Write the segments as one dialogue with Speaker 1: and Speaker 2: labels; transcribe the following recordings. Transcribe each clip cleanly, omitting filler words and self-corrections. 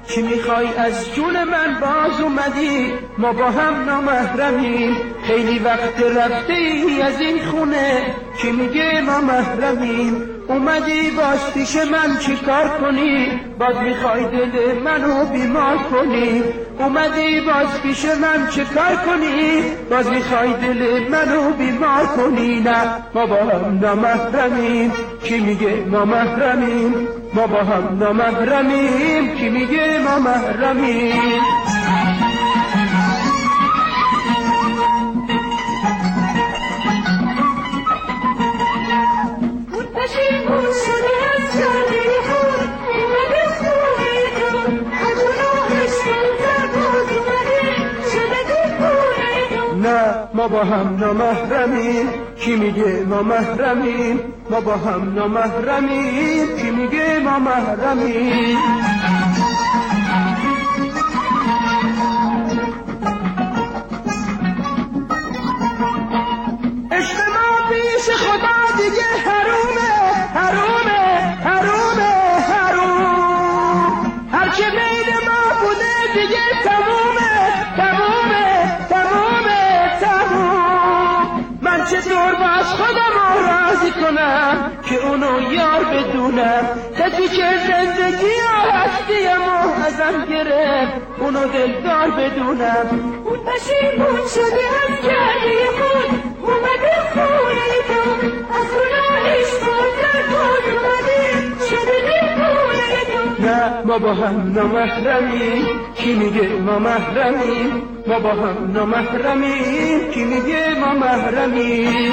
Speaker 1: چی میخوای از جون من باز اومدی؟ ما با هم نامحرمیم، خیلی وقت رفته ای از این خونه، چی میگه ما محرمیم؟ اومدی باز پیش من چی کار کنی؟ باز میخوای دل منو بیمار کنی؟ اومدی باز پیش من چی کار کنی؟ باز میخوای دل منو بیمار کنی؟ نه ما با هم نامحرمیم، کی میگه ما محرمیم؟ ما با هم نامحرمیم، کی میگه ما محرمیم؟ نه ما با هم نامحرمیم، کی میگه ما محرمیم؟ ما با هم نامحرمیم، کی میگه ما محرمیم؟ عشق ما پیش خدا دیگه حرومه، حرومه، حرومه، حروم، هرچه بین ما بوده دیگه تمومه، تمومه، تمومه، تموم. من چطور باز خودم راضی کنم که اونو یار بدونم؟ کسی که زندگی و هستیمو ازم گرفت اونو دلدار بدونم.
Speaker 2: اون پشیمون شده از کرده خود، اومده خونه تو، از گناهش بازر کن اومده شده دیوونه تو.
Speaker 1: نه ما با هم نامحرمیم، کی میگه ما محرمیم؟ ما با هم نامحرمیم، کی میگه ما محرمیم؟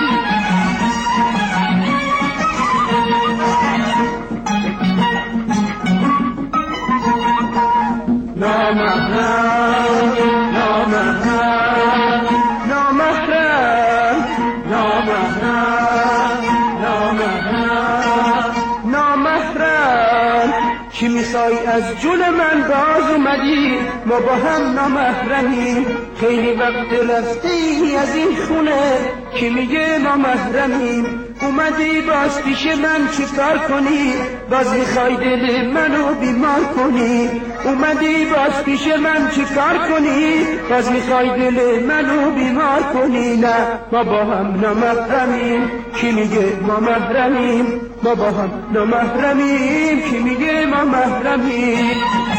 Speaker 1: نامحرم، نامحرم، نامحرم، نامحرم، نامحرم، نامحرم، چی میخوای از جون من باز اومدی؟ ما با هم نامحرمیم، خیلی وقت رفته ای از این خونه، کی میگه ما محرمیم؟ اومدی باز پیش من چی کار کنی؟ باز میخوای دل منو بیمار کنی؟ اومدی باز پیش من چی کار کنی؟ باز میخوای دل منو بیمار کنی؟ نه ما با هم نامحرمیم، کی میگه ما محرمیم؟ ما با هم نامحرمیم، کی میگه ما محرمیم؟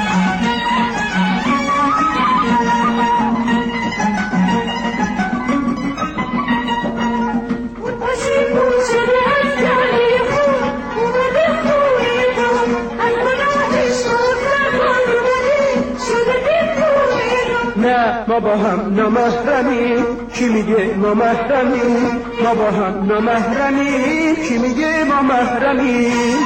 Speaker 1: نه ما با هم نامحرمیم، کی میگه ما محرمیم؟ ما با هم نامحرمیم، کی میگه ما محرمیم؟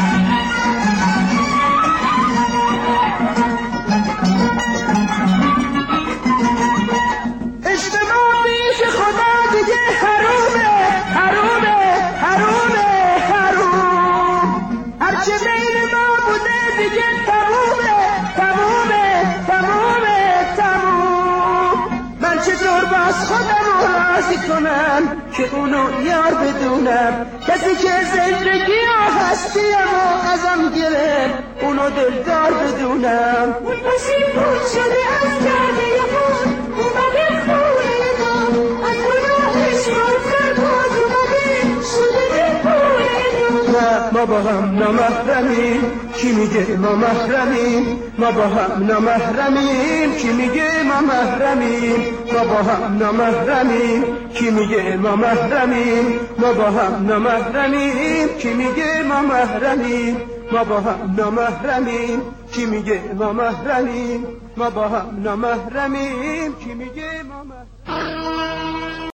Speaker 1: عشق ما پیش خدا دیگه حرومه، حرومه، حرومه، حروم، هرچه بین ما بوده دیگه تمومه، تمومه، تمومه، تموم. من چطور باز خودم راضی کنم که اونو یار بدونم؟ کسی که زندگی و هستیمو ازم گرفت اونو دلدار بدونم.
Speaker 2: اون پشیمون شده از کرده خود، اومده خونه تو، از گناهش بازر باز اومده شده دیوونه تو.
Speaker 1: نه ما با هم نامحرمیم، کی میگه ما محرمیم؟ ما با هم نامحرمیم، کی میگه ما محرمیم؟ ما با هم نامحرمیم، کی میگه ما محرمیم؟ ما با هم نامحرمیم، کی میگه ما محرمیم؟ ما با هم نامحرمیم، کی میگه ما محرمیم؟ ما با هم نامحرمیم، کی میگه ما محرمیم؟